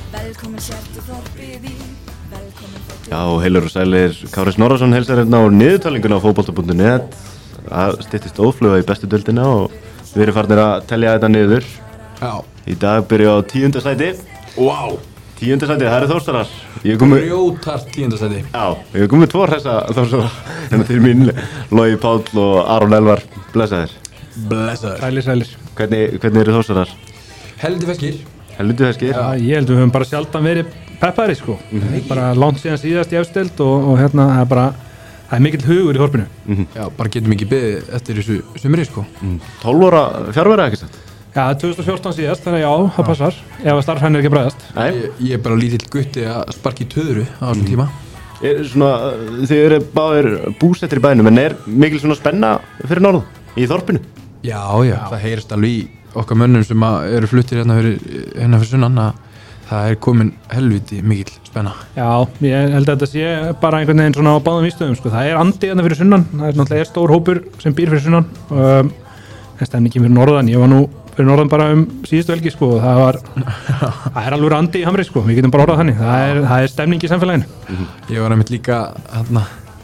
Velkomin sértu þorpið í. Velkomin þorpið í. Já, heilur og sælir, Kári Snorrason heilsar hérna á niðurtalninguna á fótbolta.net. Það styttist ófluga í bestu deildina og við erum farnir að telja þetta niður. Já. Í dag byrja á 10. sæti. Wow. 10. sæti, það eru Þórsarar. Grjótart 10. sæti. Já, ég hef komið 2 hressa Þórsarar. Hérna til mín, Logi Páll og Aron Elvar, blessaðir. Blessaður. Sælir. Hvernig eru Þórsarar? Heldur feskir. Helviti feskir. Já, ég held við höfum bara sjaldan verið peppari sko. Bara langt síðan síðast í efstild og hérna það er mikill hugur í þorpinu. Já, bara getum ekki beðið eftir þessu sumri sko. 12 ára fjárvera ekki sagt? Já, 2014 síðast, þannig já, það passar. Ef að starfhæn ekki bregðast. Nei. Ég er bara lítill gutti að sparka í töðru á þessum tíma. Þið eru báðir búsettir í bænum, en er mikil svona spenna fyrir norðan í þorpinu? Já, það heyrist alveg í okkar mönnum sem eru fluttir hérna fyrir sunnan að það er komin helviti mikil spenna. Já, ég held að þetta sé bara einhvern veginn svona á báðum vístöðum sko. Það er andi hérna fyrir sunnan, það er náttúrulega stór hópur sem býr fyrir sunnan. Það stemni ekki fyrir norðan, ég var nú fyrir norðan bara síðustu helgi sko, það er alveg andi í Hamri sko, við getum bara orðað þannig, það er stemning í samfélaginu. Ég var einmitt líka hérna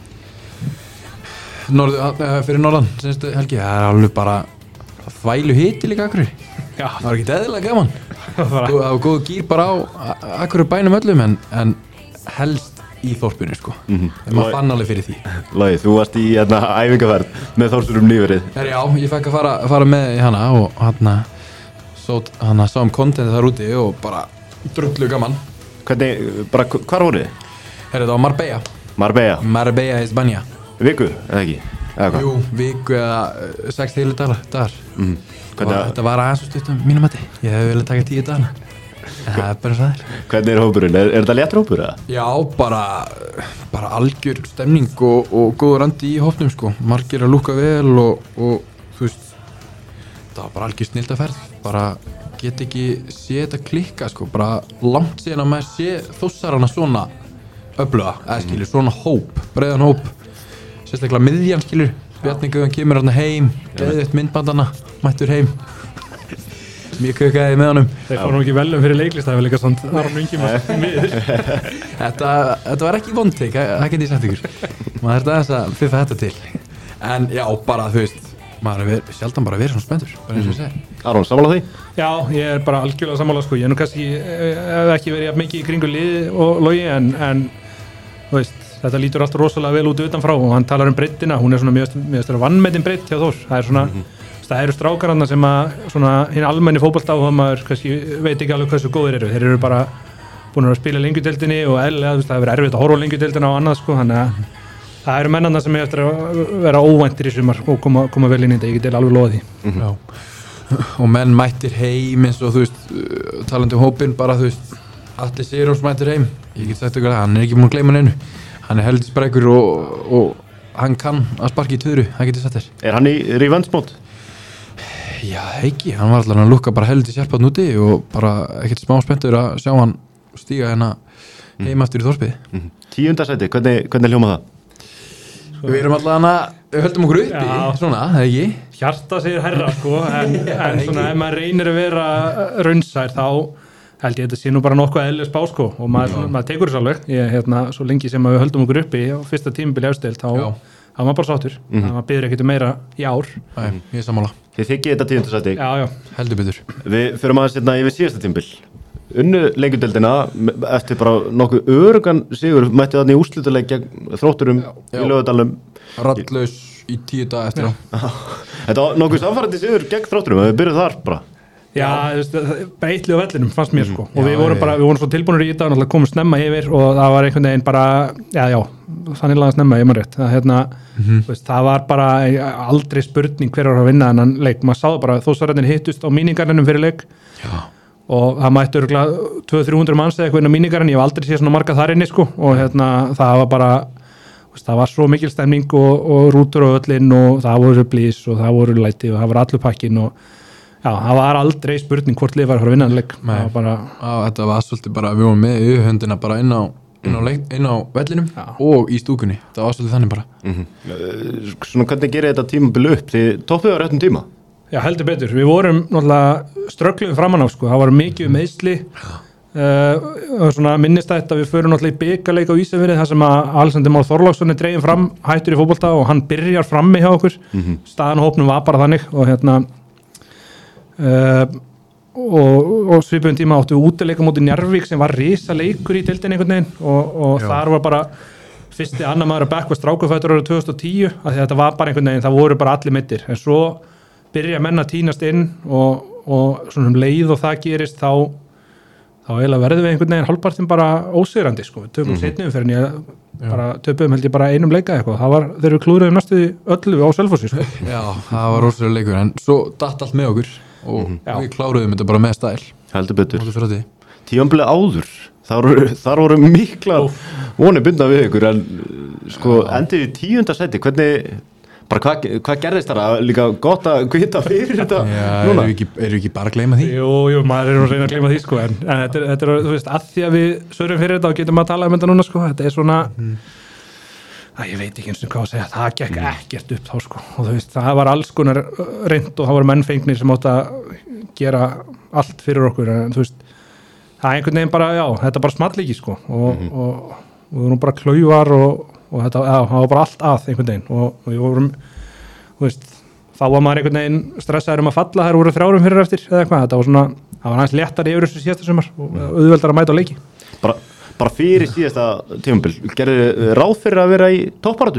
fyrir norðan senstu helgi, það er alveg bara þvælu hiti líka akkur. Já. Það var ekki eðlilega gaman. Það var góð gýr bara á akkur bænum öllum en helst í þorpinu sko. Maður fann alveg fyrir því. Logi, þú varst í æfingaferð með Þórsurum nýverið. Já, ég fekk að fara með í hana og sáum kontentið þar úti og bara drullu gaman. Hvar voruð þið? Það var Marbella. Marbella í Spanja. Viku, eða ekki? Jú, viku eða 6 heilu dagar. Þetta var aðeins og stuttum mínum mati. Ég hef viljað taka 10 dagana. Það er bara það. Hvernig er hópurinn? Er þetta léttur hópur eða? Já, bara algjör stemning og góður andi í hópnum sko. Margir að lúkka vel og þú veist, það var bara algjör snildaferð. Bara get ekki sé þetta klikka sko. Bara langt síðan að maður sé Þórsarana svona öfluga, eða skilur, svona hóp, breiðan hóp. Sérstaklega miðjan skilur, Bjarni Guðan kemur hérna heim, geðið myndbandana, mættur heim. Mjög kökaði með honum. Þeir fóru nú ekki velum fyrir leiklist, það var líka svona Aron Ingi miður. Þetta var ekki vondteik, það get ég sagt ykkur. Maður aðeins að fiffa þetta til. En já, bara þú veist, maður er sjaldan bara verið svona spenntur, bara eins og ég segi. Aron, sammála því? Já, ég er bara algjörlega sammála sko. Ég er nú kannski ekki verið jafn mikið í kringu liði og Logi en þú veist, þetta lítur alltaf rosalega vel út utanfrá og hann talar breiddina, hún er svona mjög vannmetin breidd hjá Þórs. Það er svona það eru strákarna sem að svona hinn almenni fótboltaáhugamaður kannski veit ekki alveg hversu góðir eru. Þeir eru bara búin að spila lengjudeildinni og eðlilega það hefur verið erfitt að horfa á lengjudeildina og annað sko, þannig að það eru mennarna sem eftir að vera óvæntir í sumar og koma vel inn í þetta, ég get alveg lofa því. Já. Og menn mættir heim eins og þú veist, talandi hópinn bara þú veist, Atli Sigurjóns mættir heim. Ég get sagt ykkur að hann er ekki búin að gleyma neinu. Hann er heldur sprækur og hann kann að sparka í töðru, það getur sagt þér. Er hann í revannsmót? Já, ekki, hann var alltaf að lukka bara heldur sérpað núti og bara ekkert smá spenntur að sjá hann stíga hérna heim eftir í þorpið. 10. sæti, hvernig hljóma það? Við erum alltaf við höldum okkur uppi, svona, það ekki? Hjarta segir herra sko, en svona ef maður reynir að vera raunsær þá held ég að þetta sé nú bara nokkuð eðlileg spá sko og maður tekur þess alveg. Svo lengi sem við höldum okkur uppi á fyrsta tímabili efstild þá var maður bara sáttur. Maður byrður ekkert meira í ár. Nei, ég er sammála. Þið þykki þetta 10. sæti? Já. Heldur betur. Við förum aðeins yfir síðasta tímabil. Unnu lengjudeildina eftir bara nokkuð örugan sigur, mætti þarna í úrslitaleik gegn Þrótturum í Laugardalnum. Raddlaus í 10 daga eftir á. Þetta var nokkuð samfærandi sigur gegn Þrótturum, við byrjuðum þar bara. Já, bara eittlið á vellinum fannst mér sko og við vorum svo tilbúinir í þetta og komum snemma yfir og það var einhvern veginn bara, sannilega snemma ég maður rétt, það var bara aldrei spurning hver var að vinna þennan leik, maður sáðu bara Þórsararnir hittust á míningarnum fyrir leik og það mættu örugglega 200-300 manns eða eitthvað inn á míningarinn, ég hef aldrei séð svona marga þar inni sko og það var bara, það var svo mikil stemning og rútur á öllin og það voru blís og það voru læti og það var allur pakkin og já, það var aldrei spurning hvort lið var að fara að vinna leik. Þetta var svolítið bara, við vorum með höndina bara inn á vellinum og í stúkunni. Það var svolítið þannig bara. Svona hvernig gerir þetta tímabil upp? Þið toppuðu á réttum tíma? Já, heldur betur. Við vorum náttúrulega ströggluðum framan á sko. Það var mikið meiðsli svona minnistætt að við förum náttúrulega í bikarleik á Ísafirði þar sem að Alexander Már Þorláksson er dreginn fram hættur í fótbolta og hann byrjar frammi hjá okkur staðan á hópnum var bara þannig og og svipum tíma áttu við útileika móti Njarðvík sem var risaleikur í deildinni einhvern veginn og þar var bara fyrsti annar maður að back var strákufættur árið 2010 af því að þetta var bara einhvern veginn, það voru bara allir meiddir en svo byrja menn að tínast inn og svona leið og það gerist þá eiginlega verðum við einhvern veginn hálfpartinn bara ósigrandi sko, við tökum seinni umferðin bara töpum held ég bara einum leika eitthvað, það var þegar við klúðruðum næstu öllu á Selfossi sko. Já, það var rosalega leikur en svo datt allt með okkur og við kláruðum þetta bara með stæl heldur betur tímabilið áður þar voru mikla vonir bundna við ykkur en sko endið í 10. sæti hvernig bara hvað gerðist þar líka gott að hvita fyrir þetta núna? Eru ekki bara að gleyma því? Jú, maður að reyna að gleyma því sko en þetta er, þú veist, að því að við sörum fyrir þetta og getum að tala um þetta núna sko þetta er svona ég veit ekki eins og hvað að segja, það gekk ekkert upp þá sko og þú veist, það var alls konar reynd og það voru mennfengnir sem átt að gera allt fyrir okkur en þú veist, það er einhvern veginn bara, þetta bara small ekki sko og við vorum bara klauvar og þetta, það var bara allt að einhvern veginn og við vorum, þú veist þá var maður einhvern veginn stressaður að falla þær voru 3 fyrir eftir eða eitthvað, þetta var svona það var aðeins léttari yfir þessu síðasta sumar og auðveldar að mæta á leiki bara fyrir síðasta tímabil gerðu ráð fyrir að vera í toppbaráttu?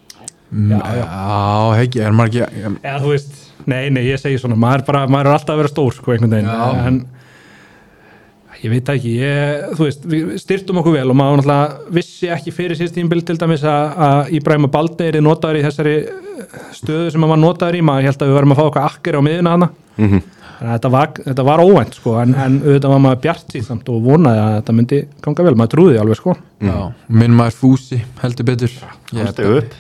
Já, heggi, er maður ekki þú veist, nei, ég segi svona maður er alltaf að vera stór sko einhvern veginn en ég veit ekki, þú veist, við styrtum okkur vel og maður náttúrulega vissi ekki fyrir síðast tímabil til dæmis að Íbrahim Balde er notaður í þessari stöðu sem hann var notaður í, maður held að við varum að fá okkar akkeri á miðuna hana þannig að þetta var óvænt sko en auðvitað var maður bjart í samt og vonaði að þetta myndi ganga vel, maður trúði alveg sko Já, minn maður Fúsi heldur betur hann stegu upp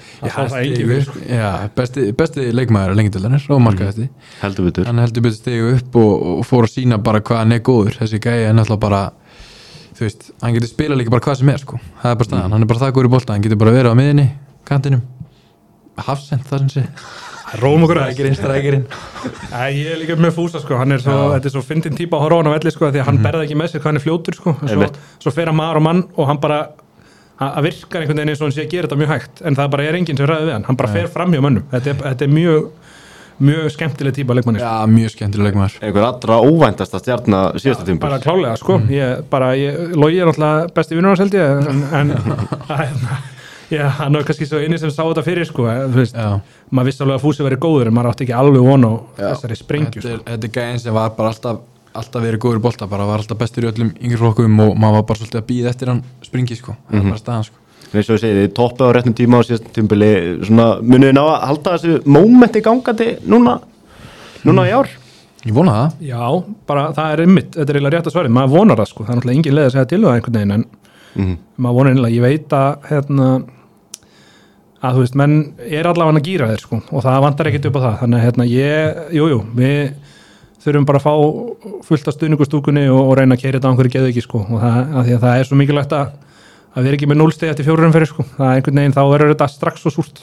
besti leikmaður að lengjadöldarinnar og markaðasti hann heldur betur stegu upp og fór að sína bara hvað hann er góður þessi gæi er náttúrulega bara þú veist, hann getur spila líka bara hvað sem er sko það er bara staðan, hann er bara það góður í bolta hann getur bara verið á miðinni, kantinum hafsend þar sem sé Róum okkur strækirinn ég er líka með Fúsa sko, hann er svo þetta er svo fyndin típa að horfa á hann á velli sko því að hann berða ekki með sig hvað hann er fljótur sko svo fer hann maður og mann og hann bara að virkar einhvern veginn eins og hann sé að gera þetta mjög hægt en það bara er enginn sem ræði við hann bara fer fram hjá mönnum þetta er mjög skemmtileg típa leikmanni Já, mjög skemmtileg leikmaður einhver allra óvæntasta stjarna síðasta tímabil bara klálega sko Logi er náttúrulega besti vinnur hans held ég en hann var kannski svo eini sem sá þetta fyrir sko veist, maður vissi alveg að Fúsi verið góður en maður átti ekki alveg von á þessari sprengju sko. Þetta er gæðin sem var bara alltaf verið góður í bolta, bara var alltaf bestur í öllum yngri flokkum og maður var bara svolítið að bíða eftir hann springi sko, það var bara staðan sko eins og ég segi, þið toppið á réttum tíma á síðasta tímabili svona munið ná að halda þessu mómenti gangandi núna í ár Ég vona það Já, bara það er einmitt, þetta er eiginlega rétt að svarið maður vonar það sko, það er náttúrulega engin leið að segja til það einhvern veginn en maður vonar einlega, ég veit að þú veist, menn er allavega að gýra þér sko og það vantar ekkert upp á það þannig að við þurfum bara að fá fullt af stuðningustúkunni og reyna að keyra þetta á einhverju geðveiki sko og það er svo mikilvægt að vera ekki með 0 stig eftir 4 umferðir sko, það er einhvern veginn þá verður þetta strax svo súrt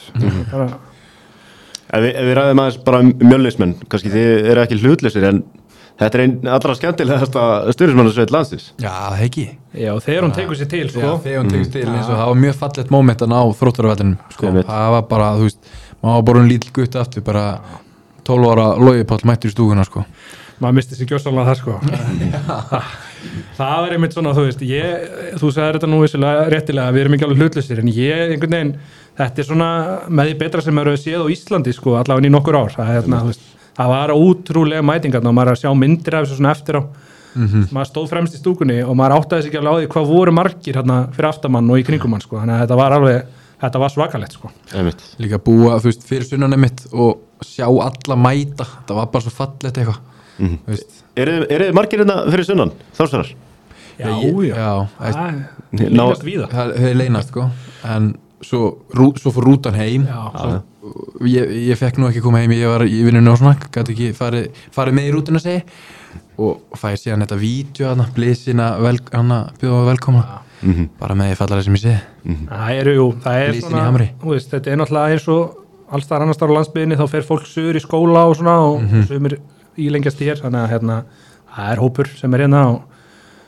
Ef við ræðum aðeins bara Mjölnismenn, kannski þið eru ekki hlutlausir en þetta er einn allra skemmtilegasta stuðningsmannasveit landsins. Já, það ekki. Já, þegar hún tekur sér til, sko. Já, þegar hún tekur sér til, eins og það var mjög fallegt moment að ná Þróttarvellinum, sko. Það var bara, þú veist, maður var bara lítill gutt aftur, bara 12 ára Logi Páll mættur í stúkuna, sko. Maður misti sér gjörsamlega það, sko. Það er einmitt svona, þú veist, þú sagðir þetta nú vissulega réttilega, við erum ekki alveg hlutlausir, en einhvern veginn, þetta er svona með því betra sem eru séð á Íslandi, sko, allavega í nokkur ár. Það var ótrúlega mætingarna og maður að sjá myndir af þessu svona eftir á. Maður stóð fremst í stúkunni og maður áttaði sig ekki alveg á því hvað voru margir hérna fyrir aftamann og í kringumann, sko. Þannig að þetta var svakalegt, sko. Líka búa, þú veist, fyrir sunnan einmitt og sjá alla mæta, það var bara svo fallegt eitthvað. Eru þið margir hérna fyrir sunnan, Þórsarar? Já. Leynast víða. Það leynast, sko, en svo fór rútan heim. Ég fekk nú ekki koma heim, ég var í vinnunni og svona, gæti ekki farið með í rútuna segi og fæði síðan þetta vídeo hana, blísina bjóða velkomna bara með ég fallar það sem ég segi. Það er svona, veist, þetta er náttúrulega eins og alls þar annars þar á landsbyggðinni, þá fer fólk suður í skóla og svona og sumir ílengjast hér, þannig að það er hópur sem er hérna og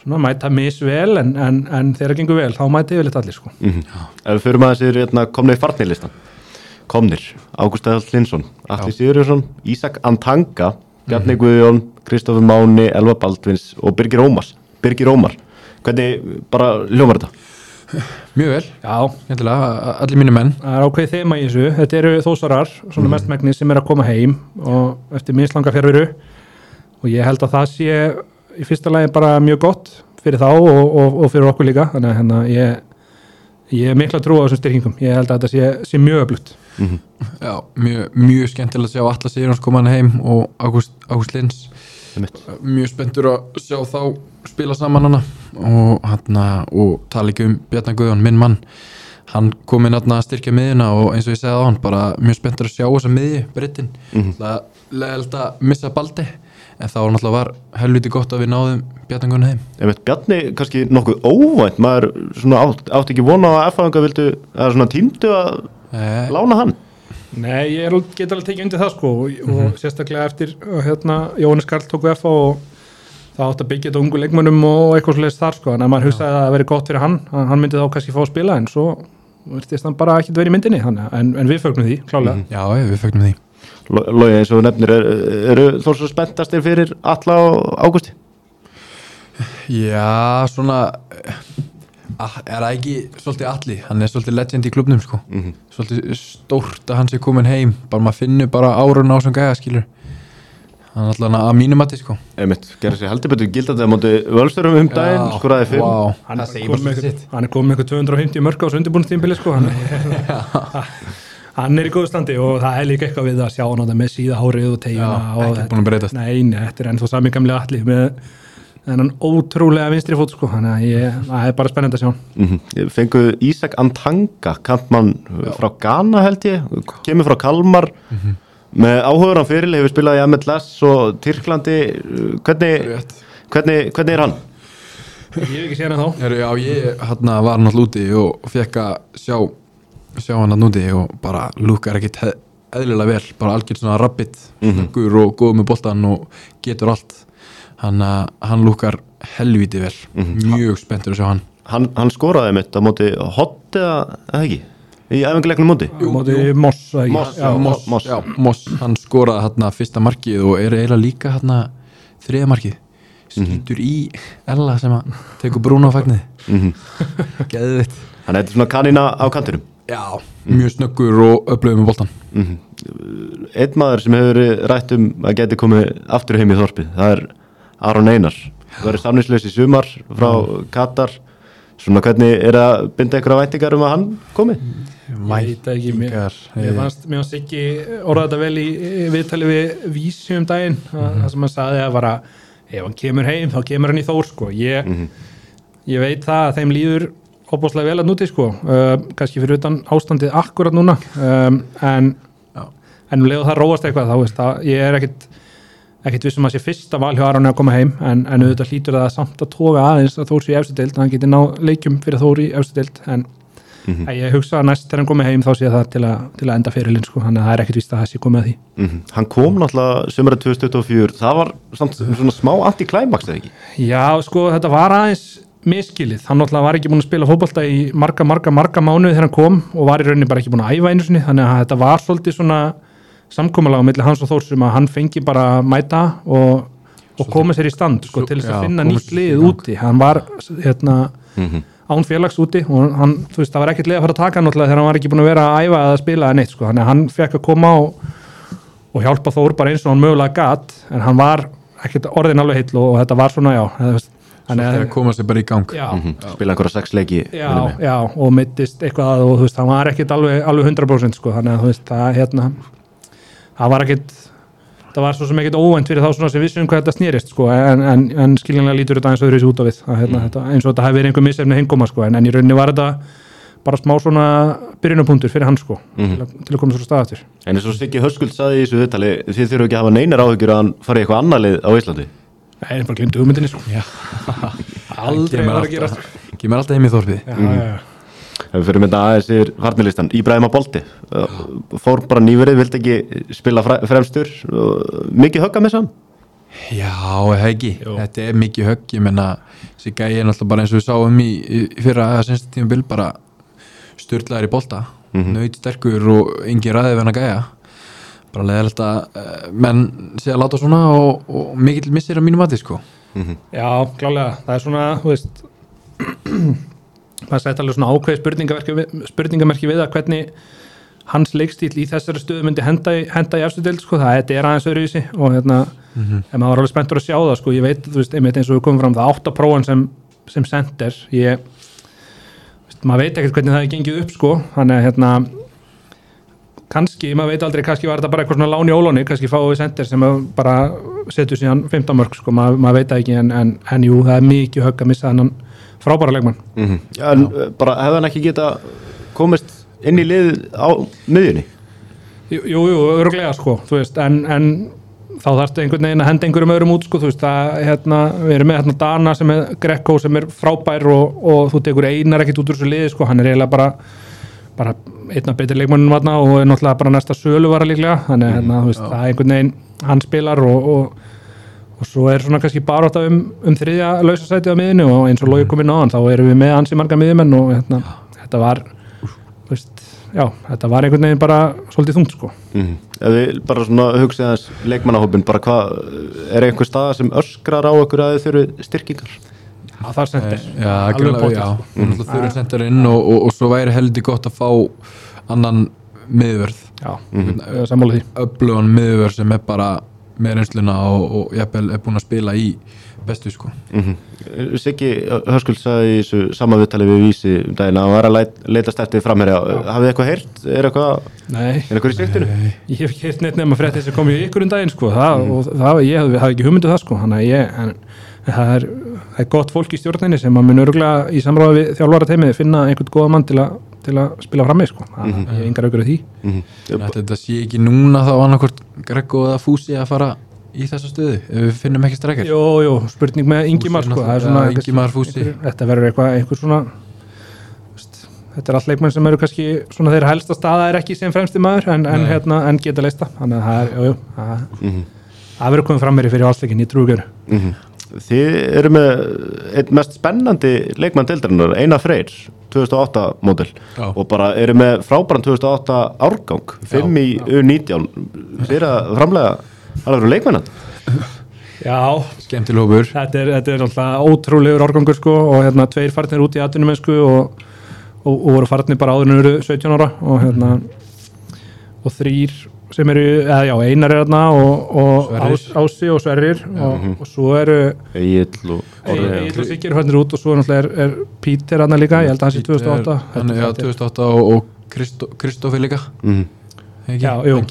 svona mæta misvel en þegar það gengur vel, þá mæta yfirleitt allir sko. Ef við fyrir maður sér komnir farnirlistan komnir, Ágúst Eðall Hlynsson Atli Sigurjónsson, Ísak Antanga Bjarni Guðjón, Kristofur Máni Elva Baldvins og Birgir Ómar hvernig bara hljómar þetta? Mjög vel, Já, skemmtilega, allir mínu menn það ákveðið þema í þessu, þetta eru þósarar svona mestmegni sem að koma heim og eftir mislanga fjárveru og ég held að það sé í fyrsta lagi bara mjög gott fyrir þá og fyrir okkur líka þannig að ég er mikla trú á þessum styrkingum, ég held að þetta sé mjög öflugt. Já, mjög skemmtilega að sjá Atla Sigurjóns koma hann heim og Ágúst Hlyns mjög spenntur að sjá þá spila saman hana og tala ekki Bjarni Guðjón, minn mann hann kom inn að styrkja miðjuna og eins og ég segði á hann, bara mjög spenntur að sjá þessa miðju breytin, leðilt að missa Baldi, en þá náttúrulega var helviti gott að við náðum Bjarni Guðjón heim. Bjarni kannski nokkuð óvænt, maður svona átti ekki vona á að F-fæðingar vildu, eða svona tímdu að lána hann. Nei, ég get alveg tekið undir það sko og sérstaklega eftir Jóhannes Karl tók við F og það átt að byggja þetta ungu leikmönnum og eitthvað svolítið þar sko, en að maður hugsaði að það veri gott fyrir hann myndi þá kannski fá að spila en svo virtist hann bara ekki verið í myndinni en við fögnum því, klálega. Já, við fögnum því. Logi, eins og nefnir, eru þó svo spenntastir fyrir Atla og Ágústi? Já, svona er það ekki svolítið Atli, hann er svolítið legend í klubnum sko, svolítið stórt að hann sé komin heim, bara maður finnur bara árun á sem gæða skilur, hann er alltaf að mínum mati sko. Gerði sér heldur betur gildandi á móti Völsurum daginn, skoraði 5. Wow. Hann er komið með 250 mörk á þessu undirbúningstímabili sko, hann er í góðu standi og það er líka eitthvað við að sjá hann með síða hárið og tegjuna og ekki búin að breytast. Nei, þetta er ennþá sami gamli Atli með þennan ótrúlega vinstri fót sko, þannig að það er bara spennandi að sjá. Fenguðu Ísak Antanga, kantmann frá Ghana held ég, kemur frá Kalmar, með áhugur hann fyrir, hefur spilað í MLS og Tyrklandi, hvernig er hann? Ég hef ekki séð hann þá. Já, ég var náttúrulega úti og fekk að sjá hann úti og bara lúkar ekkit eðlilega vel, bara algjör svona rabbit, snöggur og góð með boltan og getur allt. Hann lúkar helviti vel, mjög spenntur að sjá hann. Hann skoraði mitt á móti Hott eða ekki? Í æfingarleiknum móti? Móti Moss. Moss, hann skoraði fyrsta markið og er eiginlega líka þriðja markið. Skýtur í Ella sem að tekur brúna á fagnið. Geðvitt. Hann er svona kanina á kantinum? Já, mjög snöggur og öflugum með boltan. Einn maður sem hefur rætt að geti komið aftur heim í þorpið, það er Aron Einar. Það verður samningslaus í sumar frá Katar. Svona hvernig er að binda einhverja væntingar að hann komi? Veit ekki, mér fannst ekki orða þetta vel í viðtali við Vísi daginn, það sem hann sagði að bara, ef hann kemur heim þá kemur hann í Þór sko. Ég veit það að þeim líður óbúslega vel að núti sko, kannski fyrir utan ástandið akkurat núna, en leið það róast eitthvað þá veist það, ég er ekkit vissum að sé fyrsta val hjá Aroni að koma heim en auðvitað hlýtur það samt að toga aðeins að Þór sé í efstu deild, hann geti ná leikjum fyrir Þór í efstu deild, en ég hugsa að næst þegar hann komið heim þá sé það til að enda ferilinn sko, þannig að það er ekkit víst að það sé komið að því. Hann kom náttúrulega sumarið 2024, það var samt svona smá anti-climax eða ekki? Já, sko þetta var aðeins miskilið, hann náttúrulega var ekki búin að spila fótbolta í marga mánuði þegar hann kom og var í rauninni bara ekki búin að æfa einu sinni, þannig að þetta var svolítið svona samkomulag á milli hans og Þórs sem að hann fengi bara mæta og koma sér í stand sko, til þess að finna nýtt lið úti, hann var án félags úti og hann, þú veist, það var ekkert lið að fara að taka náttúrulega þegar hann var ekki búin að vera að æfa eða spila eða neitt sko, þannig að hann fekk að koma og hjálpa Þór bara eins og hann mögulega gat, en hann var ekkert orðin alveg heill og þetta var svona, þannig að koma sér bara í gang, spila einhverja 6 leiki, og mittist eitthvað og þú veist, hann var ekkert alveg 100% sko, þannig að þú veist, það var ekkert, það var svo sem ekkert óvænt fyrir þá svona sem vissum hvað þetta snýrist sko, en skiljanlega lítur þetta eins og þurfis út á við þetta, eins og þetta hefði verið einhver misefni heimkoma sko, en í rauninni var þetta bara smá svona byrjunapunktur fyrir hann sko, til að koma svo stað aftur. En eins og Siggi Höskuld sagði í þessu viðtali, þið þurfum ekki að hafa neinar áhyggjur að hann fari eitthvað annað lið á Íslandi? Nei, það bara glimti hugmyndinni sko. Aldrei var að gera kemur alltaf heim í þorpið. Ef við fyrir mynda aðeins yfir farnilistan, Íbrahima Bolti fór bara nýverið, vildi ekki spila fremstur, mikið högga með sann? Já, eða ekki, þetta er mikið högg, ég menna þessi gæi er náttúrulega bara eins og við sáum í fyrra að sensta tímabil bara sturlaður í bolta, naut sterkur og engin ræði venna gæja, bara leiðilegt að menn sé að láta svona og mikill missir að mínu mati sko. Já, klálega, það er svona, þú veist maður sætti alveg svona ákveði spurningamerki við að hvernig hans leikstíl í þessari stöðu myndi henda í efstu deild sko, það er aðeins öðruvísi og en maður var alveg spenntur að sjá það sko, ég veit, þú veist, einmitt eins og við komum fram það 8 prófan sem center maður veit ekkert hvernig það er gengið upp sko, þannig að kannski, maður veit aldrei, kannski var þetta bara eitthvað svona lán í ólóni, kannski fáum við center sem bara setur síðan 15 mörg sko, maður veit það ekki, en jú, það er mikið högg að missa þennan frábæra leikmann. Já, en bara hefði hann ekki geta komist inn í lið á miðjunni? Jú, örugglega sko, þú veist, en þá þarftu einhvern veginn að henda einhverjum öðrum út sko, þú veist, við erum með Dana sem er Greco sem er frábær og þú tekur Einar ekkert út úr þessu liði sko, hann er eiginlega bara einn af betri leikmannum þarna og er náttúrulega bara næsta söluvara líklega, þannig þú veist, það er einhvern veginn hann spilar og svo er svona kannski barátta þriðja lausasæti á miðinu og eins og Logi kom inn á hann, þá erum við með ansi marga miðjumenn og þetta var veist, já, þetta var einhvern veginn bara svolítið þungt sko. Ef við bara svona hugsið aðeins leikmannahópin, bara hvað er einhver staða sem öskrar á okkur að þið þurfi styrkingar? Já, það er sendir. Já, þurfi sendirinn og svo væri heldur gott að fá annan miðvörð. Já, sammála því. Öflugan miðvörð sem er bara með reynsluna og jafnvel er búin að spila í bestu sko. Siggi Höskuld sagði í þessu sama viðtali við Vísi daginn að hann var að leitast eftir framherja. Hafið þið eitthvað heyrt? Er eitthvað í sigtinu? Ég hef ekki heyrt neitt nema fréttir sem kom í ykkur daginn sko. Ég hafði ekki hugmyndu það sko. Það er gott fólk í stjórninni sem að mun örugglega í samráði við þjálfara teimið finna einhvern góða mann til að spila frammi sko. Ég hef engar aukur af því. Þetta sé ekki núna þá annarkvort Grego eða Fúsi að fara í þessa stöðu ef við finnum ekki strækjar. Jú, spurning með Ingimar sko. Það er svona Ingimar Fúsi. Þetta verður einhver svona þetta er allt leikmenn sem eru kannski svona þeirra helsta staða er ekki sem fremsti maður en geta leista. Þannig að það verður komið fram mér fyrir valsleikin í trúgjöru. Þið eru með einn mest spennandi leikmann deildarinnar, Einar Freyr 2008 módel og bara eru með frábæran 2008 árgang 5 í U19 fyrir að framlega alveg eru leikmannan. Já, skemmtileg hópur. Þetta er náttúrulega ótrúlegur árgangur sko og 2 farnir út í atvinnumennsku og voru farnir bara áður en eru 17 ára og 3 sem eru, Einar er þarna og Ási og Sverrir og svo eru Egill og Siggi eru farnir út og svo náttúrulega er Pítur þarna líka, ég held að hann sé 2008. Já, 2008 og Kristófi líka. Já,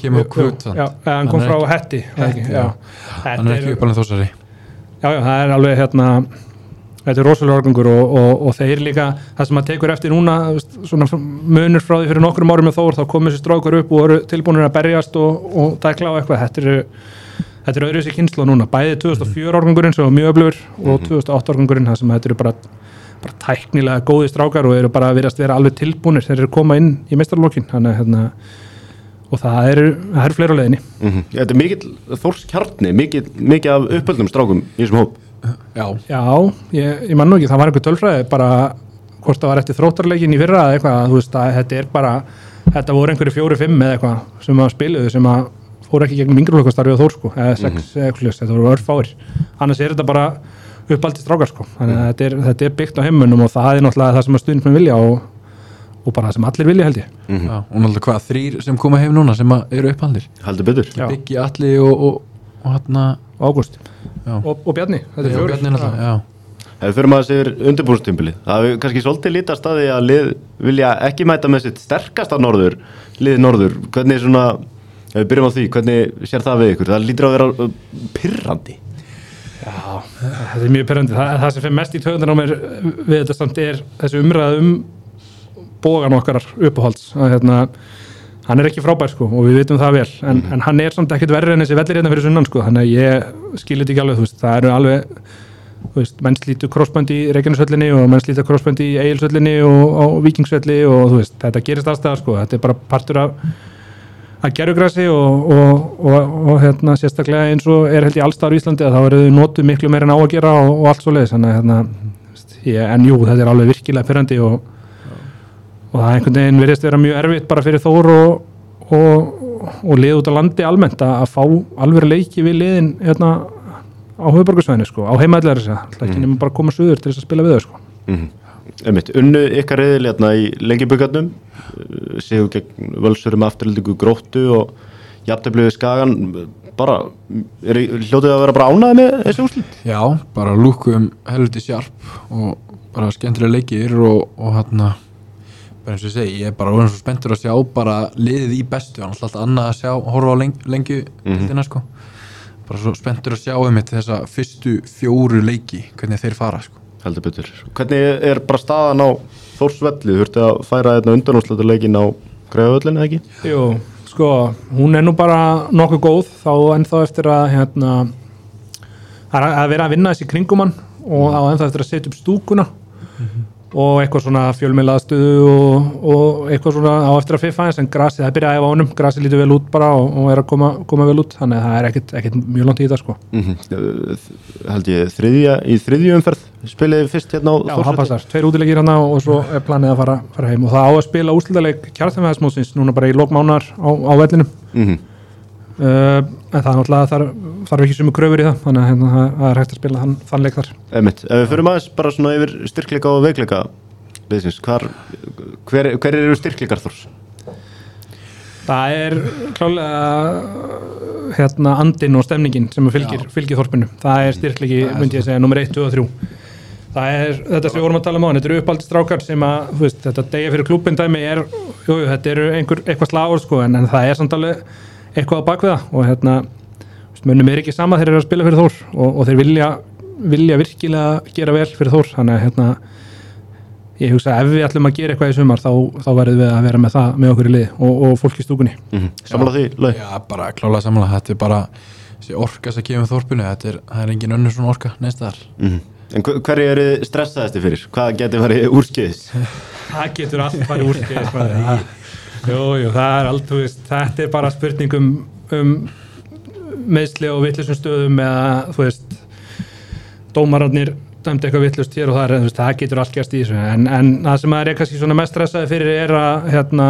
hann kom frá Hetti. Hann er ekki uppalinn Þórsari. Já, það er alveg þetta er rosalega árgangur og þeir líka, það sem maður tekur eftir núna svona munur frá því fyrir nokkrum árum með Þór, þá kom þessi strákar upp og voru tilbúinir að berjast og tækla á eitthvað. Þetta er öðruvísi kynslóð núna, bæði 2004 árgangurinn sem var mjög öflugur og 2008 árgangurinn, það sem þetta eru bara tæknilega góði strákar og eru bara að vera alveg tilbúinir, þeir eru koma inn í meistaralokin, og það eru fleiri á leiðinni. Þetta er mikill Þórskjarni, mikið af uppöldum strákum í þessum hóp. Já, ég man nú ekki, það var einhver tölfræði bara hvort það var eftir þróttarleikin í fyrra eða eitthvað, þú veist að þetta er bara þetta voru einhverju 4-5 eða eitthvað sem að spiluðu sem að fóru ekki gegnum yngreflokkarstarfið á Þór sko, eða 6 eitthvað, þetta voru örfáir, annars er þetta bara uppaldi strákar sko, þannig að þetta er byggt á heimunum og það er náttúrulega það sem að stundum vilja og bara það sem allir vilja held ég. Já, og náttúrulega hvað, 3 sem koma heim núna sem eru uppaldir. Heldur betur. Biggi, Atli og Ágúst og Bjarni, þetta er 4. Ef við förum aðeins yfir undirbúningstímabilið, það hefur kannski svolítið lítast að því að lið vilja ekki mæta með sitt sterkasta liðið norður, hvernig svona, ef við byrjum á því, hvernig sér það við ykkur? Það lítur að vera pirrandi. Já, þetta er mjög pirrandi, það sem fer mest í töðunar á mér við þetta samt er þessi umræða bógan okkar uppáhalds, að hann er ekki frábær sko og við vitum það vel en hann er samt ekkert verri en þessi vellir hérna fyrir sunnan sko, þannig að ég skil þetta ekki alveg, þú veist, það eru alveg menn slítur krossbönd í Reykjanesvellinni og menn slítur krossbönd í Egilsvellinni og á Víkingsvelli og þú veist, þetta gerist allstaðar sko, þetta er bara partur af að gerjugrasi og hérna sérstaklega eins og held ég allstaðar í Íslandi að þá eru þau notuð miklu meira en á að gera og allt svoleiðis, þannig hérna, en jú, þetta alveg virkilega pirrandi og það einhvern veginn virðist vera mjög erfitt bara fyrir Þór og lið út á landi almennt að fá alveg leiki við liðin hérna á höfuðborgarsvæðinu sko, á heimaðlega það ekki nema bara að koma suður til þess að spila við þau sko. Unnu ykkar riðil hérna í Lengjubikarnum, séu gegn Völsurum, Afturheldingu, Gróttu og jafntefli við Skagan, bara hljótið að vera bara ánægði með þessi úrslit? Já, bara lúkum helviti sjarp og bara skemmtilega leikir og hérna bara eins og ég segi, ég bara orðin svo spenntur að sjá bara liðið í bestu, hann alltaf annað að sjá horfa á lengju sko. Bara svo spenntur að sjá þessa fyrstu 4 leiki, hvernig þeir fara sko. Heldur betur. Hvernig bara staðan á Þórsvelli? Þú þurfti að færa undanúrslitaleikin á Greiðavöllinu, ekki? Jú, sko, hún nú bara nokkuð góð þá ennþá eftir að hérna, að vera að vinna þessi kringum hann og þá ennþá eftir að setja upp stúkuna og eitthvað svona fjölmiðlaðstöðu og eitthvað svona á eftir að fiffa eins en grasið, það byrjaði að æfa honum, grasið lítur vel út bara og að koma vel út, þannig að það ekkert mjög langt í það sko. Held ég í þriðju umferð spiliði fyrst hérna á Þórsvelli? Já, það passar, 2 útileikir hérna og svo er planið að fara heim og það á að spila úrslitaleik Kjartanvegðarsmótsins núna bara í lok mánaðar á vellinum en það náttúrulega þarf ekki sumu kröfur í það, þannig að það er hægt að spila þann leik þar. Ef við förum aðeins bara svona yfir styrkleika og veikleika liðsins, hver eru styrkleikar Þórs? Það er klálega andinn og stemningin sem fylgir þorpinu, það er styrkleiki myndi ég segja, nummer 1, 2 og 3. Það er þetta sem við vorum að tala um á hann, þetta eru uppaldi strákar sem að, þú veist, þetta degja fyrir klúbbin dæmi þetta eru eitthvað slagur sko, en það er samt alveg eitthvað á bakvið það og hérna mönnum er ekki sama þeir eru að spila fyrir Þór og þeir vilja virkilega gera vel fyrir Þór, þannig að hérna ég hugsa ef við ætlum að gera eitthvað í sumar þá verðum við að vera með það með okkur í lið og fólk í stúkunni. Sammála því, Laug? Já, bara klálega sammála, þetta er bara þessi orka sem kemur Þorpinu, það er engin önnur svona orka neins staðar. En hverju eru stressaðasti fyrir? Hvað getur farið úrskeiðis? Það getur allt farið úrskeiðis. Jú, það er allt, þú veist, þetta er bara spurning meiðsli og vitlausum stöðum eða, þú veist, dómararnir dæmdi eitthvað vitlaust hér og þar, þú veist, það getur allt gerst í þessu, en það sem maður er kannski svona mest stressaði fyrir er að, hérna,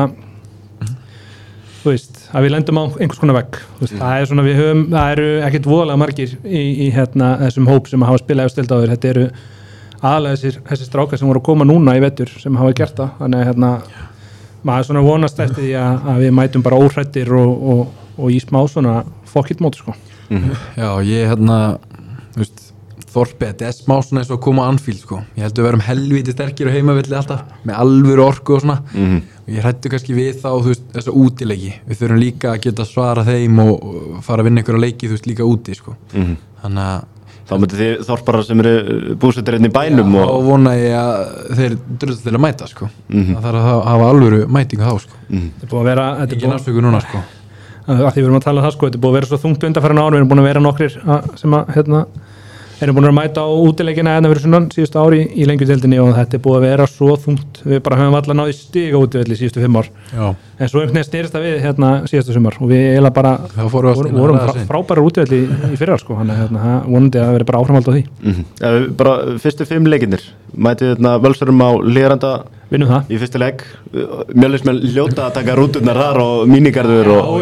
þú veist, að við lendum á einhvers konar vegg, þú veist, það er svona, það eru ekkert voðalega margir í hérna, þessum hóp sem hafa spilað efstild áður, þetta eru aðalega þessi strákar sem voru að koma núna í vetur sem hafa gert það, þannig að, hérna, maður svona vonast eftir því að við mætum bara óhrættir og í smá svona fokkitmóti sko. Já, ég hérna, þú veist, Þorpið, þetta er smá svona eins og að koma á Anfield sko. Ég held að við verum helviti sterkir á heimavelli alltaf, með alvöru orku og svona. Og ég hrættu kannski við þá, þú veist, þessa útileiki. Við þurfum líka að geta svara þeim og fara að vinna einhverja leiki, þú veist, líka úti sko. Þannig að þá myndi þið Þorparar sem eru búsettir inn í bænum og vona ég að þeir dröðast til að mæta sko. Það þarf að hafa alvöru mætinga þá sko. Þetta er búið að vera engin afsöku núna sko. Því við erum að tala um það sko, þetta er búið að vera svo þungt undanfarin ár, við erum búin að vera nokkrir sem að hérna erum búin að mæta á útileikina en það verið sunnan síðustu ári í lengjudeildinni og þetta er búið að vera svo þungt, við bara höfum allar náði stiga útivelli síðustu 5 ár. Já. En svo einhvern veginn styrst það við hérna síðustu sumar og við eiginlega bara vorum frábærar útivelli í fyrra sko, þannig að hérna, vonandi að vera bara áframhald á því. Bara fyrstu 5 leikirnir, mætið hérna Völsurum á Hlíðarenda vinnum það í fyrstu leik, mjölismenn hljóta að taka rúturnar þar og mínigarður og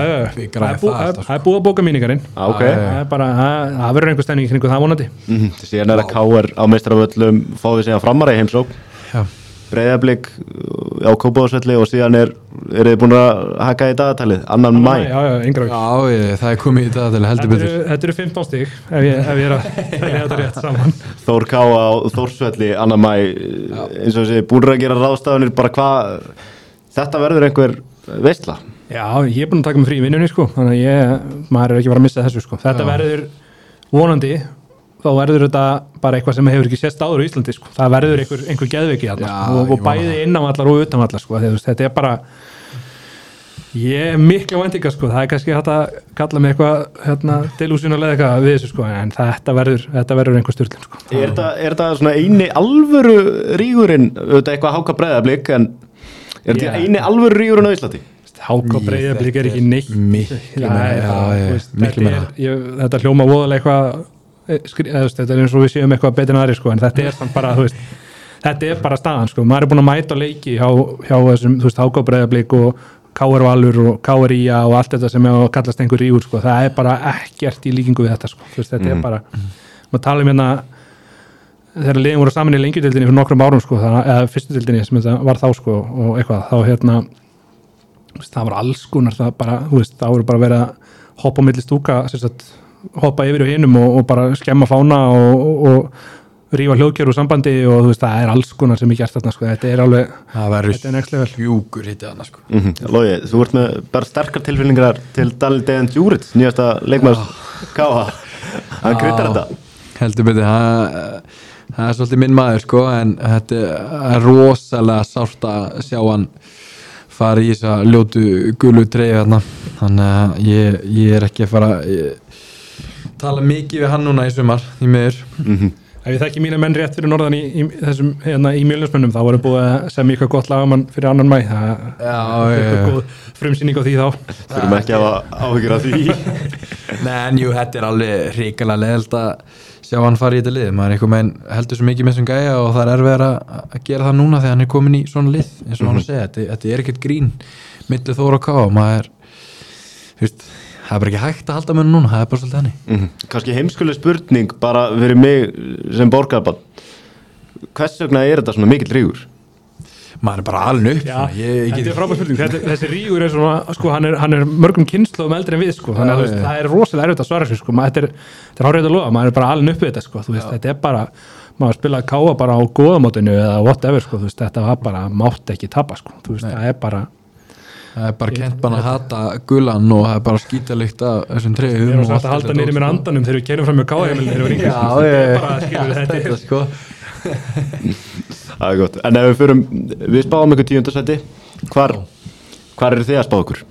það er búið að bóka mínigarinn, það verður einhver stemning kring það vonandi. Síðan er að KR á meistaravöllum fáið síðan Framara í heimsókn, Breiðablik á Kópavogsvelli og síðan eru þið búin að haka í dagatalið 2. maí. Já, það er komið í dagatalið heldur betur. Þetta eru 15 stig ef ég er að telja þetta rétt saman. Þór K á Þórsvelli 2. maí, eins og þessi búin að gera ráðstafanir, bara hvað þetta verður einhver veisla? Já, ég er búin að taka mig frí í vinnunni sko, þannig að maður er ekki að missa þessu sko. Þetta verður vonandi, þá verður þetta bara eitthvað sem hefur ekki sést áður í Íslandi sko. Það verður einhver geðveiki og bæði innanvallar og utanvallar sko. Þetta er bara ég er mikla væntingar sko. Það er kannski hægt að kalla mig eitthvað hérna, delusionalega eitthvað við þessu sko. En þetta verður einhver styrlun sko. Er þetta svona eini alvöru rígurinn, auðvitað eitthvað Háka Breiðablik, en er þetta eini alvöru rígurinn á Íslandi? Háka Breiðablik ekki neitt miklu meira þetta hljóma voðalega eitthvað þetta eins og við séum eitthvað betur en aðri sko, en þetta samt bara, þetta bara staðan sko, maður búin að mæta leiki hjá þessum, Háka Breiðablik og KR Valur og KR IA og allt þetta sem kallast einhver rígur sko, það bara ekkert í líkingu við þetta sko, þetta bara maður tala hérna þegar liðin voru saman í lengjudildinni fyrir nokkrum árum sko, eða fyrstudildinni sem þetta var þá sko og eitthvað, þá það var alls konar, það bara það voru bara verið að hoppa á milli stúka hoppa yfir á hinum og bara skemma fána og rífa hljóðgjör úr sambandi og það alls konar sem gert þarna sko, þetta alveg þetta next level hjúkur hittið þarna sko. Logi, þú ert með bara sterkar tilfinningar til Daniel Dejan Djuric, nýjasta leikmaður Káa, hann kryddar þetta heldur betur, það svolítið minn maður sko, en þetta rosalega sárt að sjá hann fara í þessa ljótu gulu treyju þarna, þannig að ég ekki að fara tala mikið við hann núna í sumar í miður. Ef ég þekki mína menn rétt fyrir norðan í þessum í Mjölnismönnum, þá voru búið að semja eitthvað gott lagamann fyrir 2. maí, það er góð frumsýning á því þá. Þurfum ekki að hafa áhyggjur af því. Nei, en jú, þetta alveg hrikalega leiðilegt að sjá hann fara í þetta lið, maður einhver meginn heldur svo mikið með þessum gæja og það erfiðara að gera það núna þegar hann komin í svona lið, eins og hann að segja, þetta ekkert grín milli Þór og Ká, maður það bara ekki hægt að halda með núna, það bara svolítið henni. Kannski heimskuleg spurning bara fyrir mig sem borgarbarn, hvers vegna þetta svona mikill rígur? Maður bara alveg upp. Já, þetta frábær spurning, þessi rígur svona, sko, hann mörgum kynslóðum eldri en við, sko, þannig að það rosalega erfitt að svara sig, sko, þetta hárið að lofa, maður bara alveg upp við þetta, sko, þetta bara, maður spilaði Káa bara á góðamótinu eða whatever, sko, þetta var bara, mátti ekki tapa, sko, það er bara kent bara að hata gulan og það er bara skítalikt af þessum treyjum. Við erum satt að halda niður mér andanum þegar við keirum fram með Káa-heimilin þegar við ringum. Þetta er bara, skilur þetta sko. Það er gott. En ef við spáum ykkur 10. sæti, hvar eru þið að spá ykkur?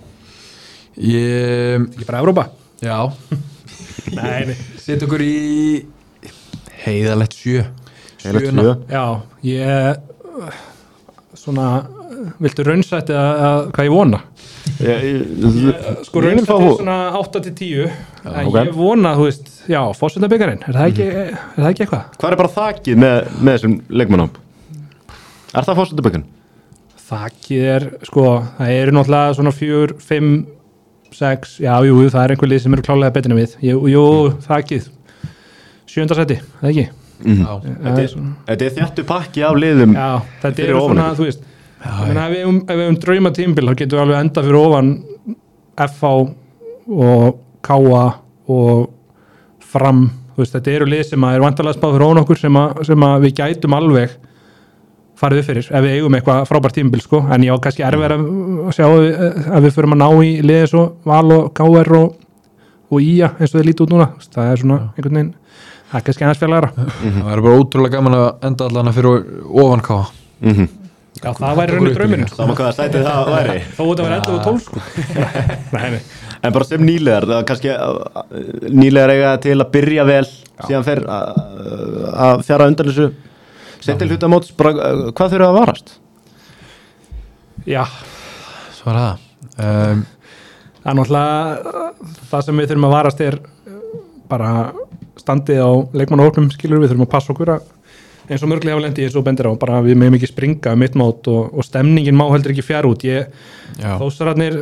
Ég bara Evrópa. Já. Nei. Sitt okkur í heiðalegt 7. Heiðalegt 7. Já, ég svona viltu raunsætti að hvað ég vona? Sko raunsætti svona 8-10 en ég vona, forsetabikarinn, er það ekki eitthvað? Hvað er bara þakið með þessum leikmannám? Er það forsetabikarinn? Þakið sko, það eru náttúrulega svona 4, 5, 6, jú, það er einhver lið sem eru klálega betur en við. Jú, þakið 7. sæti, það ekki? Þetta er þjættu pakki af liðum. Já, þetta er svona, ef við höfum drauma tímabil þá getum við alveg enda fyrir ofan FH og Káa og Fram, þetta eru lið sem er vantarlega spáð fyrir ofan okkur sem að við gætum alveg farið upp fyrir ef við eigum eitthvað frábært tímabil sko, en ég á kannski erfið að sjá að við förum að ná í liðið svo Val og KR og IA eins og þeir líti út núna, það er svona einhvern veginn, það er kannski aðeins fjarlægara. Það er bara ótrúlega gaman að enda allan fyrir ofan Káa. Já, það væri raunni drauminn. Saman hvaða sætið það væri. Þó þetta var 11 og 12 sko. Nei. En bara sem nýlegar, kannski nýlegar eiga til að byrja vel, síðan fer að fjara undan þessu settil hlutamóts, hvað þurfa að varast? Já, svo er það. Það er náttúrulega það sem við þurfum að varast er bara standið á leikmannahópnum, skilur við þurfum að passa okkur að eins og mörglega hafa lendi eins og bendir á, bara við meðum ekki springa mittmót og stemningin má heldur ekki fjara út. Þósararnir,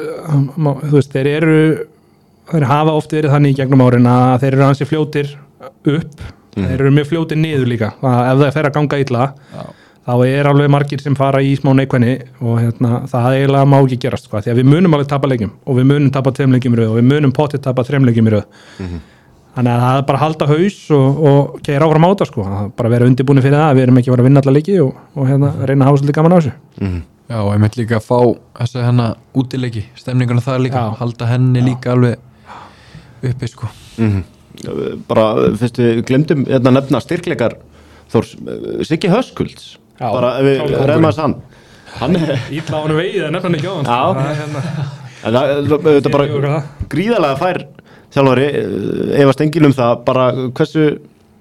þeir hafa oft verið þannig í gegnum árin að þeir eru ansi fljótir upp, þeir eru mjög fljótir niður líka, ef það fer að ganga illa, þá er alveg margir sem fara í smá neikvæðni og það eiginlega má ekki gerast, því að við munum alveg tapa leikjum og við munum tapa 2 leikjum í röð og við munum pottið tapa 3 leikjum í röð. Þannig að það er bara að halda haus og keyra áfram á þetta sko, bara vera undirbúin fyrir það, við erum ekki að vera að vinna alla leiki og reyna að hafa svolítið gaman á þessu. Já, og ég myndi líka að fá þessa útileiki, stemninguna það líka, halda henni líka alveg uppi sko. Bara fyrst við glemdum nefna styrkleikar Þórs, Siggi Höskulds, bara ef við reyðum að hann Ítla á hann vegið að nefna hann ekki á hann. Það er bara gríðarlega fær þjálfari, efast enginn það bara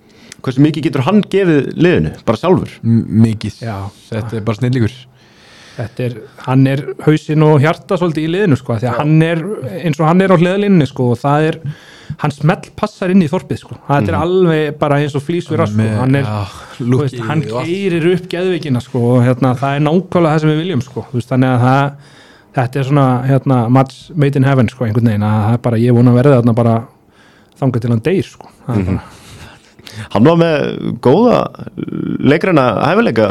hversu mikið getur hann gefið liðinu, bara sjálfur? Mikið, þetta er bara snillíkur hann hausinn og hjarta svolítið í liðinu sko, því að hann eins og hann á hliðalínunni sko, og það hann smell passar inn í þorpið sko, það alveg bara eins og flís við rask sko, hann keyrir upp geðveikina sko, og það nákvæmlega það sem við viljum sko, þannig að þetta svona match made in heaven sko, einhvern veginn, að það bara, ég vona að verða þarna bara þangað til hann deyr sko, Hann var með góða leikræna hæfileika.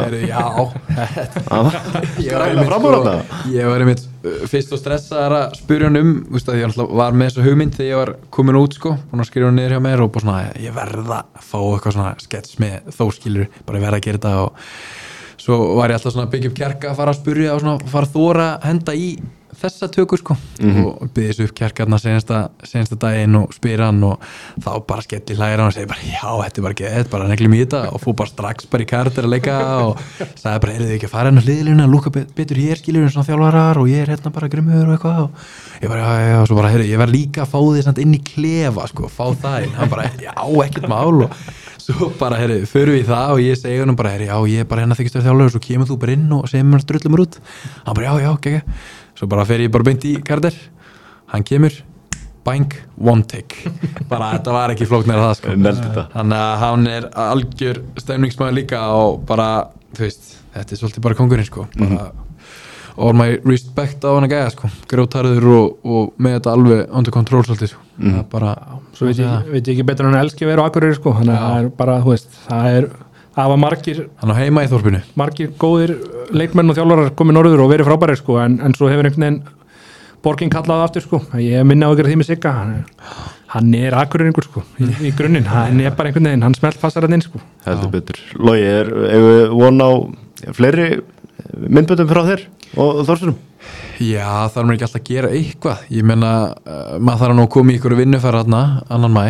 Ég var einmitt fyrst og stressaðar að spyrja hann því ég var með þessu hugmynd þegar ég var komin út sko, búin að skrifa hann niður hjá mér og bara svona, ég verða að fá eitthvað svona skets með þó skilur, bara ég verða að gera þetta og svo var ég alltaf svona að byggja upp kjarka að fara að spyrja og svona fara að þóra að henda í þessa tökur sko og byggði þessu upp kjarkarna senasta daginn og spyr hann og þá bara skelli hlægir hann og segi bara já, þetta bara ekki, bara neglum í þetta og fór bara strax bara í karakter að leika og sagði bara, þið ekki að fara hérna hliðilina lúka betur hér skilur svona þjálfarar og ég hérna bara grimmur og eitthvað og ég bara, já, og svo bara, ég verð líka að fá þið samt inn í klefa sko, fá það inn, hann bara, já, ekkert mál og svo bara, förum við það og ég segi hann bara, já, ég bara hérna þykist þjálfur og svo kemur þú bara inn og segir mér drullum út hann bara, já, ekki svo bara fer ég bara beint í karakter hann kemur, bang, one take bara þetta var ekki flóknir að það sko þannig að hann algjör stemningsmaður líka og bara, þú veist, þetta svolítið bara kongurinn sko bara all my respect á hann að gæja sko grjótarður og með þetta alveg under control svolítið sko það er bara, svo veit ég ekki betur en elski að vera á Akureyri sko, þannig að það er bara, þú veist, það var margir hann á heima í þorpinu margir góðir leikmenn og þjálfarar komið norður og verið frábærir sko, en svo hefur einhvern veginn borgin kallað aftur sko, ég minna á ykkur því með Sigga hann Akureyringur sko í grunninn, hann bara einhvern veginn, hann smelt passar hann inn sko. Heldur betur. Logi, við von á fleiri myndböndum frá þér og Þorsteinum? Já, það er mér ekki alltaf að gera eitthvað, ég meina maður þarf nú að koma í ykkur vinnufæra þarna annan maí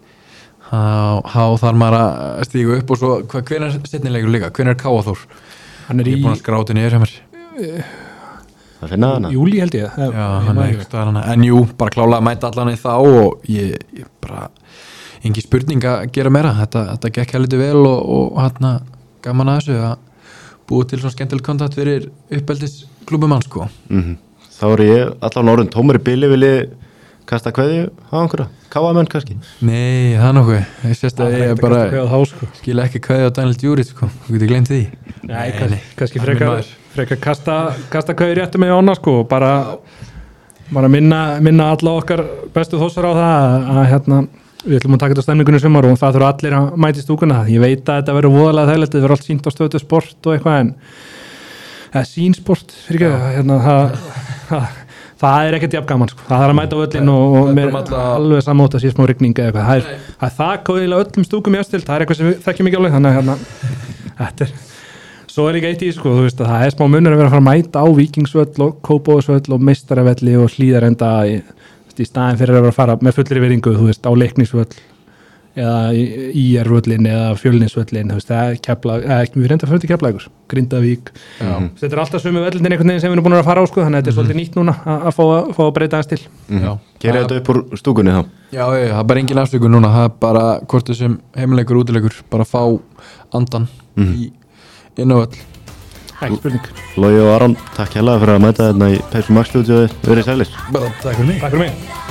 þá þarf maður að stíga upp og svo, hvenær setnilegur líka, hvenær Káaþór? Ég er búin að skráti niður hjá mér Það finna hana? Júlí held ég en jú, bara klálega að mæta allan í þá og ég bara engi spurning að gera meira þetta gekk heldur vel og hérna gaman að þessu að búið til svona skemmtileg kontakt fyrir uppeldisklúbum hans sko Þá ég allan orðin tómur í bili vilji kasta kveðju á einhverja Káamenn kannski? Nei, það er nokkuð ég sést að ég bara skilja ekki kveðju á Daniel Djuric sko, þú getur glemt því Nei, kannski frekar kasta kveðju réttu með ána sko, bara minna alla okkar bestu þossar á það að hérna við ætlum að taka þetta stemningunni sumar og það þurfa allir að mæta í stúkuna, ég veit að þetta verður voðalega þægilegt, þetta verður allt sýnt á Stöð 2 Sport og eitthvað en sýnsport fyrir ekki hérna, það er ekkert jafn gaman sko. Það er að mæta á öllin og mér alveg sammátt að sé smá rigning eða eitthvað, það er það góðilega öllum stúkum í Östild, það er eitthvað sem við þekkjum ekki alveg, þannig að hérna, þetta svo er líka eitt í sko, þú veist að það er smá munur að vera að fara að mæta á Víkingsvöll og Kópavogsvöll og Meistaravelli og Hlíðarenda í staðin fyrir að vera að fara með fullri virðingu, þú veist, á Leiknisvöll eða IR-völlin eða Fjölnisvöllin, þú veist, við reynda að fyrir til Keflavíkur, Grindavík þetta er alltaf sömu völlin einhvern veginn sem við erum búin að fara á sko, þannig að þetta er svolítið nýtt núna að fá að breyta aðeins til Gerið þetta upp úr stúkunni þá? Já, það er bara engin afsökun núna, það er bara hvort þessum heimileikur, útileikur, bara fá andan inn á völl Ekki spurning. Logi og Aron, takk hérlega fyrir að mæta þarna í Pepsi Max stúdíói, verið sælir. Takk fyrir mig.